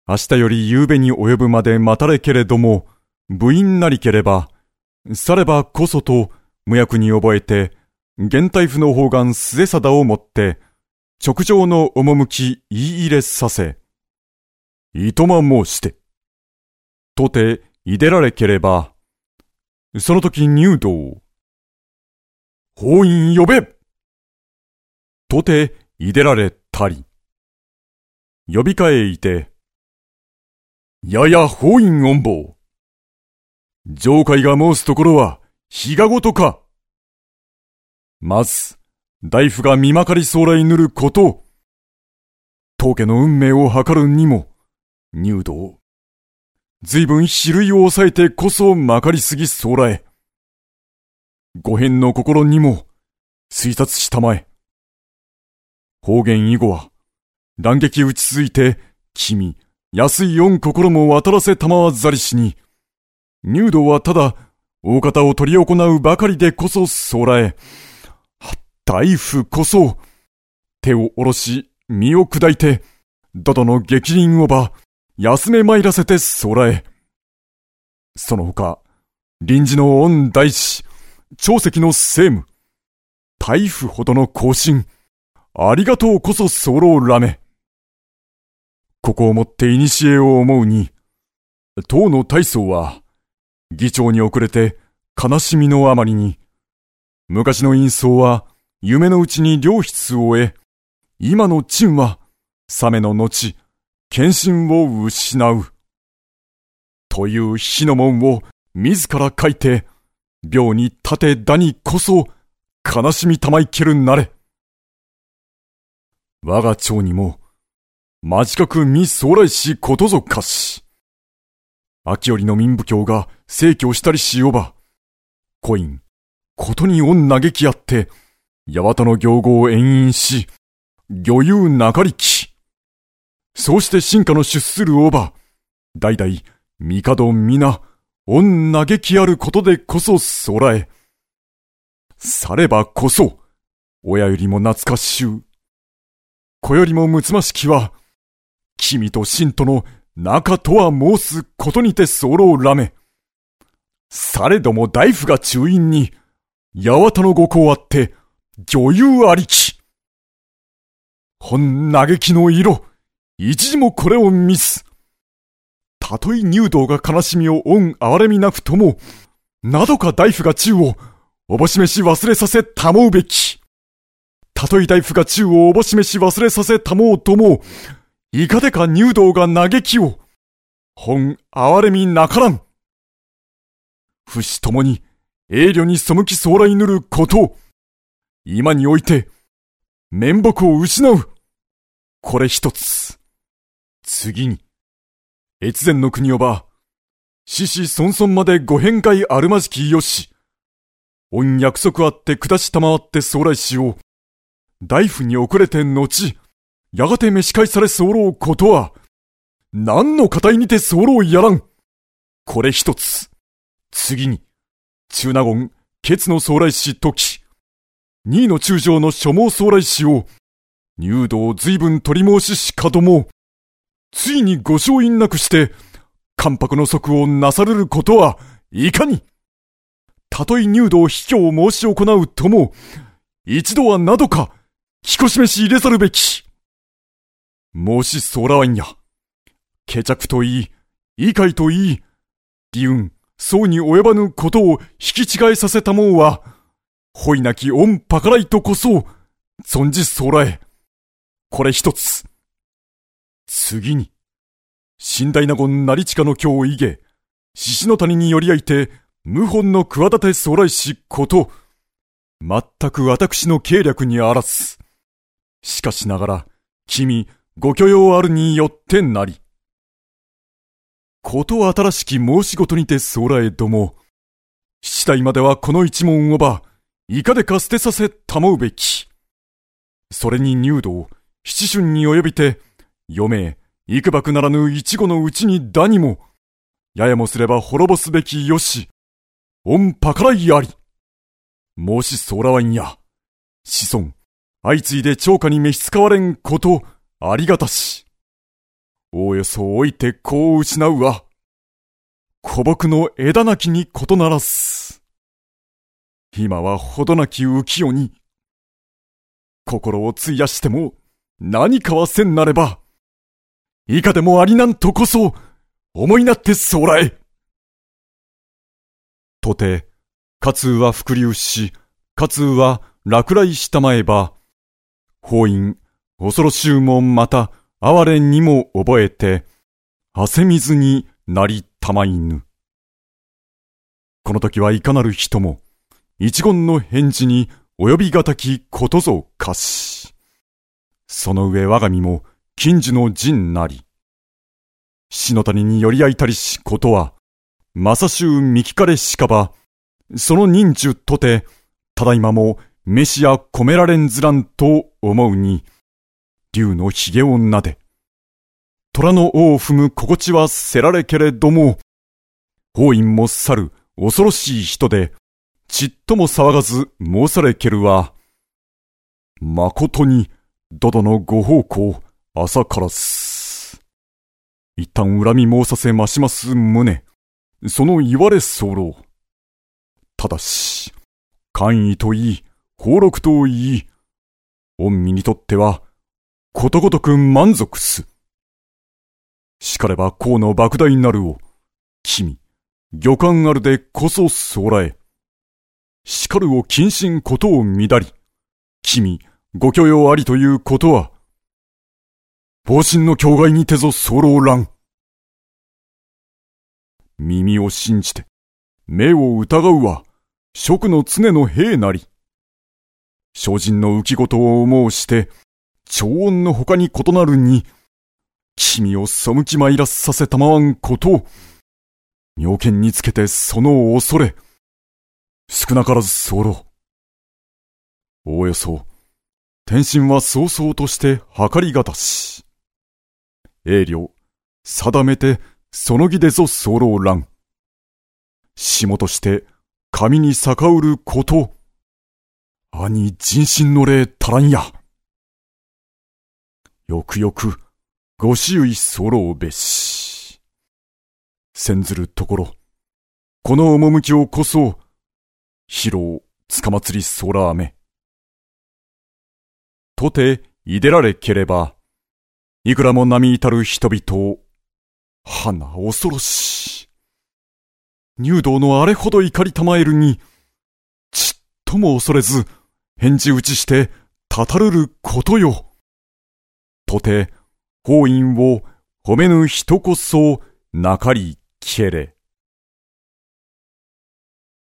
明日より夕べに及ぶまで待たれけれども、部員なりければ、さればこそと無役に覚えて、現大夫の方眼末貞をもって、直上の趣言い入れさせ、いとま申して、とていでられければ、その時入道、法院呼べとていでられたり、呼び返いて、やや法院恩坊。上海が申すところは、日がごとか。まず、大夫が見まかり将来ぬること、当家の運命を図るにも、入道。随分比類を抑えてこそまかりすぎ将来。ご変の心にも、推察したまえ。方言以後は、乱撃打ち続いて、君、安い恩心も渡らせたまわざりしに、入道はただ、大方を取り行うばかりでこそ将来。大夫こそ、手を下ろし、身を砕いて、だどの激鱗をば、休め参らせて将来。その他、臨時の恩大師、長石の政務、大夫ほどの後進、ありがとうこそ候らめ。ここをもって古を思うに、当の大僧は、議長に遅れて悲しみのあまりに、昔の院奏は夢のうちに良筆を得、今の陳は、冷めの後、献身を失う。という火の門を自ら書いて、病に立てだにこそ、悲しみたまいけるなれ。我が町にも、間近く見将来しことぞかし。秋よりの民部教が逝去したりしよば、コイン、ことに恩嘆きあって、八幡の行語を延々し、魚遊なかりき。そうして進化の出するおば、代々、帝皆、恩嘆きあることでこそ空え。さればこそ、親よりも懐かしゅう。子よりもむつましきは、君と信との仲とは申すことにて候らめ。されども大夫が中院に、八幡のご功あって、女優ありき。本嘆きの色、一時もこれを見す。たとえ入道が悲しみを恩憐れみなくとも、などか大夫が中を、おぼしめし忘れさせたもうべき。たとえ大夫が中をおぼしめし忘れさせたもうとも、いかでか入道が嘆きを、本憐れみなからん。不死ともに、栄慮に背き将来ぬることを、今において、面目を失う。これ一つ。次に、越前の国をば、子々孫々までご変会あるまじきよし、恩約束あって下したまわって将来しよう。大夫に遅れて後、やがて召し返され候ことは、何の形にて候やらん。これ一つ。次に、中納言、ケツの将来し時、二位の中将の所望将来しを、入道を随分取り申ししかども、ついにご承認なくして、関白の則をなされることは、いかに。たとえ入道卑怯を申し行うとも、一度はなどか、きこしめし入れざるべき。申しそうらわんや。決着といい、異解といい、理運、そうに及ばぬことを引き違えさせたもんは、ほいなき恩パカライとこそ、存じそうらえ。これ一つ。次に、寝台納言成近の今日いげ、獅子の谷に寄り合いて、謀反の企てそうらいしこと、全く私の計略にあらず。しかしながら、君、ご許容あるによってなり。こと新しき申し事にてそうらえども、七代まではこの一門をば、いかでか捨てさせたもうべき。それに入道、七春に及びて、余命、幾ばくならぬ一語のうちにだにも、ややもすれば滅ぼすべきよし、恩パカライあり。申しそうらわんや、子孫、相次いで長家に召し使われんこと、ありがたし。 おおよそ置いて子を失うは、古木の枝なきに異ならず。今はほどなき浮世に、心を費やしても何かはせんなれば、以下でもありなんとこそ、思いなってそうらえ。とて、家通は伏流し、家通は落雷したまえば、法院、恐ろしゅうもまた、哀れにも覚えて、汗水になりたまいぬ。この時はいかなる人も、一言の返事に及びがたきことぞかし。その上我が身も近所の陣なり。死の谷に寄り合いたりしことは、まさしゅう見聞かれしかば、その人数とて、ただいまも飯や込められんずらんと思うに、竜のひげをなで、虎の尾を踏む心地はせられけれども、法院も去る恐ろしい人で、ちっとも騒がず申されけるは、誠に、どどのご奉公、朝からす。一旦恨み申させまします旨、その言われ候。ただし、官位といい、俸禄といい、御身にとっては、ことごとく満足す。しかれば公の莫大なるを、君、御官あるでこそそうらえ。しかるを謹慎ことを乱り、君、ご許容ありということは、方針の境外にてぞ候らん。耳を信じて、目を疑うは、職の常の兵なり。精進の浮き言を申して、長音の他に異なるに、君を背きまいらさせたまわんことを、妙見につけてその恐れ、少なからず候。おおよそ、天心は早々として計りがたし。営領、定めてその儀でぞ候らん。下として神に逆うること、兄人心の霊足らんや。よくよく、ご周囲候べし。せんずるところ、この趣をこそ、疲労つかまつりそらあめ。とて、いでられければ、いくらも並至る人々を、花恐ろしい。入道のあれほど怒りたまえるに、ちっとも恐れず、返事打ちして、たたるることよ。とて、法院を褒めぬ人こそ、なかりけれ。